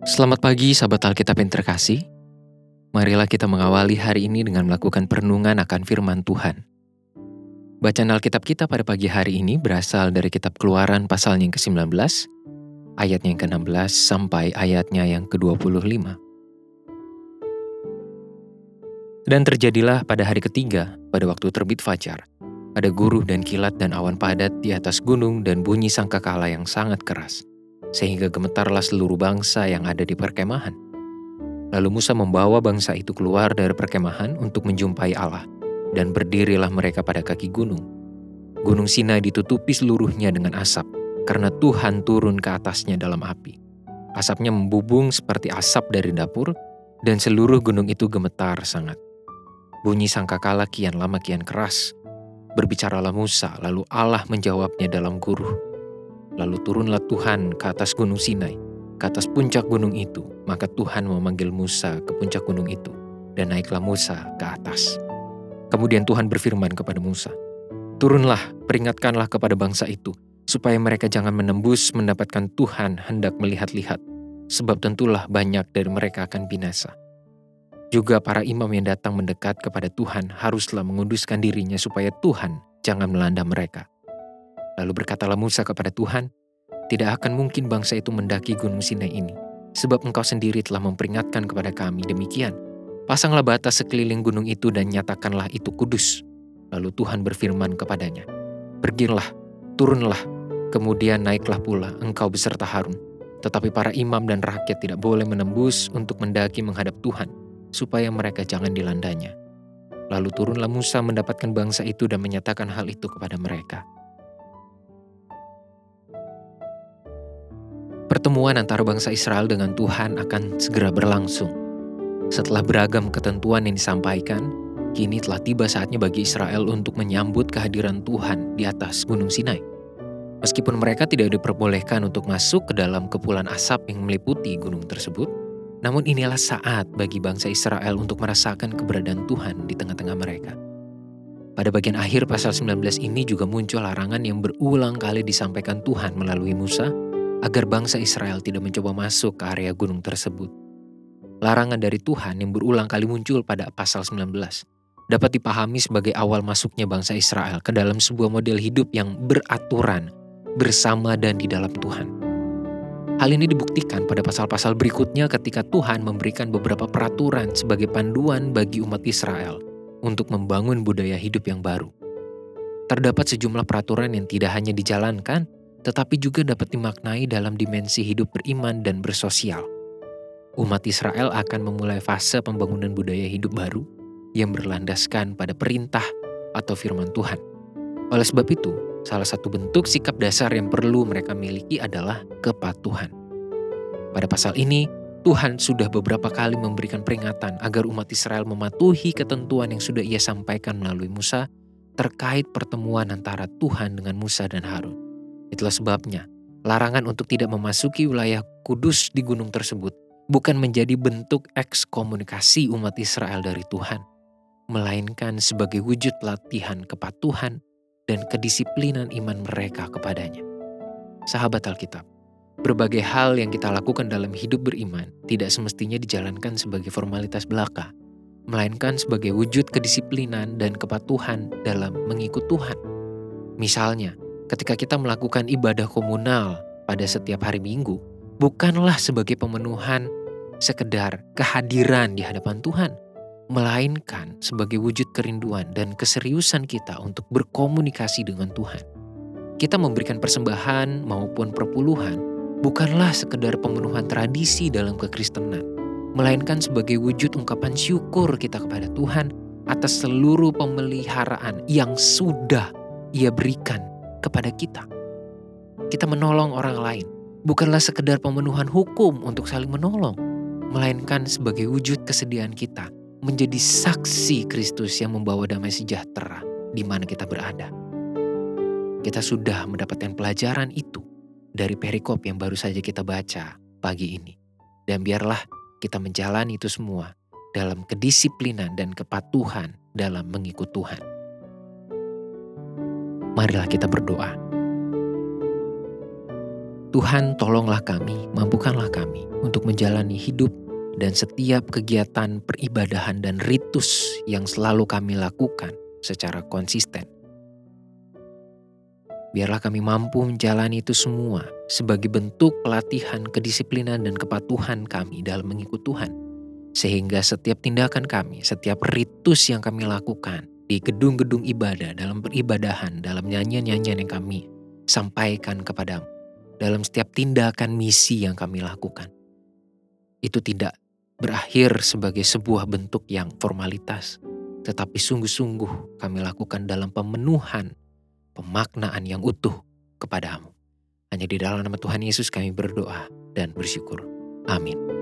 Selamat pagi sahabat Alkitab yang terkasih. Marilah kita mengawali hari ini dengan melakukan perenungan akan firman Tuhan. Bacaan Alkitab kita pada pagi hari ini berasal dari kitab Keluaran pasalnya yang ke-19, ayatnya yang ke-16 sampai ayatnya yang ke-25. Dan terjadilah pada hari ketiga, pada waktu terbit fajar, ada guruh dan kilat dan awan padat di atas gunung dan bunyi sangkakala yang sangat keras, sehingga gemetarlah seluruh bangsa yang ada di perkemahan. Lalu Musa membawa bangsa itu keluar dari perkemahan untuk menjumpai Allah, dan berdirilah mereka pada kaki gunung. Gunung Sinai ditutupi seluruhnya dengan asap, karena Tuhan turun ke atasnya dalam api. Asapnya membubung seperti asap dari dapur, dan seluruh gunung itu gemetar sangat. Bunyi sangkakala kian lama kian keras. Berbicaralah Musa, lalu Allah menjawabnya dalam guruh. Lalu turunlah Tuhan ke atas gunung Sinai, ke atas puncak gunung itu. Maka Tuhan memanggil Musa ke puncak gunung itu, dan naiklah Musa ke atas. Kemudian Tuhan berfirman kepada Musa, "Turunlah, peringatkanlah kepada bangsa itu, supaya mereka jangan menembus mendapatkan Tuhan hendak melihat-lihat, sebab tentulah banyak dari mereka akan binasa. Juga para imam yang datang mendekat kepada Tuhan haruslah menguduskan dirinya supaya Tuhan jangan melanda mereka." Lalu berkatalah Musa kepada Tuhan, "Tidak akan mungkin bangsa itu mendaki gunung Sinai ini, sebab engkau sendiri telah memperingatkan kepada kami demikian. Pasanglah batas sekeliling gunung itu dan nyatakanlah itu kudus." Lalu Tuhan berfirman kepadanya, "Pergilah, turunlah, kemudian naiklah pula engkau beserta Harun. Tetapi para imam dan rakyat tidak boleh menembus untuk mendaki menghadap Tuhan, supaya mereka jangan dilandanya." Lalu turunlah Musa mendapatkan bangsa itu dan menyatakan hal itu kepada mereka. Pertemuan antara bangsa Israel dengan Tuhan akan segera berlangsung. Setelah beragam ketentuan yang disampaikan, kini telah tiba saatnya bagi Israel untuk menyambut kehadiran Tuhan di atas Gunung Sinai. Meskipun mereka tidak diperbolehkan untuk masuk ke dalam kepulan asap yang meliputi gunung tersebut, namun inilah saat bagi bangsa Israel untuk merasakan keberadaan Tuhan di tengah-tengah mereka. Pada bagian akhir pasal 19 ini juga muncul larangan yang berulang kali disampaikan Tuhan melalui Musa, agar bangsa Israel tidak mencoba masuk ke area gunung tersebut. Larangan dari Tuhan yang berulang kali muncul pada pasal 19 dapat dipahami sebagai awal masuknya bangsa Israel ke dalam sebuah model hidup yang beraturan, bersama dan di dalam Tuhan. Hal ini dibuktikan pada pasal-pasal berikutnya ketika Tuhan memberikan beberapa peraturan sebagai panduan bagi umat Israel untuk membangun budaya hidup yang baru. Terdapat sejumlah peraturan yang tidak hanya dijalankan, tetapi juga dapat dimaknai dalam dimensi hidup beriman dan bersosial. Umat Israel akan memulai fase pembangunan budaya hidup baru yang berlandaskan pada perintah atau firman Tuhan. Oleh sebab itu, salah satu bentuk sikap dasar yang perlu mereka miliki adalah kepatuhan. Pada pasal ini, Tuhan sudah beberapa kali memberikan peringatan agar umat Israel mematuhi ketentuan yang sudah Ia sampaikan melalui Musa terkait pertemuan antara Tuhan dengan Musa dan Harun. Itulah sebabnya, larangan untuk tidak memasuki wilayah kudus di gunung tersebut bukan menjadi bentuk ekskomunikasi umat Israel dari Tuhan, melainkan sebagai wujud latihan kepatuhan dan kedisiplinan iman mereka kepadanya. Sahabat Alkitab, berbagai hal yang kita lakukan dalam hidup beriman tidak semestinya dijalankan sebagai formalitas belaka, melainkan sebagai wujud kedisiplinan dan kepatuhan dalam mengikut Tuhan. Misalnya, ketika kita melakukan ibadah komunal pada setiap hari Minggu, bukanlah sebagai pemenuhan sekedar kehadiran di hadapan Tuhan, melainkan sebagai wujud kerinduan dan keseriusan kita untuk berkomunikasi dengan Tuhan. Kita memberikan persembahan maupun perpuluhan bukanlah sekedar pemenuhan tradisi dalam kekristenan, melainkan sebagai wujud ungkapan syukur kita kepada Tuhan atas seluruh pemeliharaan yang sudah Ia berikan kepada kita. Kita menolong orang lain bukanlah sekedar pemenuhan hukum untuk saling menolong, melainkan sebagai wujud kesediaan kita menjadi saksi Kristus yang membawa damai sejahtera di mana kita berada. Kita sudah mendapatkan pelajaran itu dari perikop yang baru saja kita baca pagi ini. Dan biarlah kita menjalani itu semua dalam kedisiplinan dan kepatuhan dalam mengikut Tuhan. Marilah kita berdoa. Tuhan, tolonglah kami, mampukanlah kami untuk menjalani hidup dan setiap kegiatan peribadahan dan ritus yang selalu kami lakukan secara konsisten. Biarlah kami mampu menjalani itu semua sebagai bentuk pelatihan kedisiplinan dan kepatuhan kami dalam mengikut Tuhan. Sehingga setiap tindakan kami, setiap ritus yang kami lakukan di gedung-gedung ibadah, dalam peribadahan, dalam nyanyian-nyanyian yang kami sampaikan kepadamu, dalam setiap tindakan misi yang kami lakukan, itu tidak berakhir sebagai sebuah bentuk yang formalitas, tetapi sungguh-sungguh kami lakukan dalam pemenuhan pemaknaan yang utuh kepadamu. Hanya di dalam nama Tuhan Yesus kami berdoa dan bersyukur. Amin.